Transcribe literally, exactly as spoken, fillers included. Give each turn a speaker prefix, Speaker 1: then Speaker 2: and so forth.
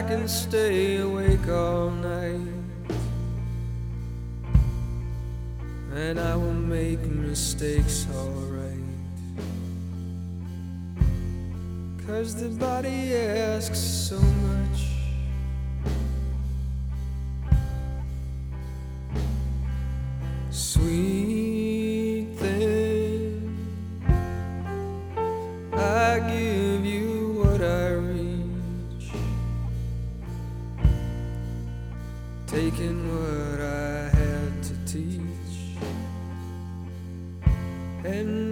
Speaker 1: can stay awake all night, and I will make mistakes alright, 'cause the body asks so much. Sweet thing, I give you what I reach, taking what I had to teach, and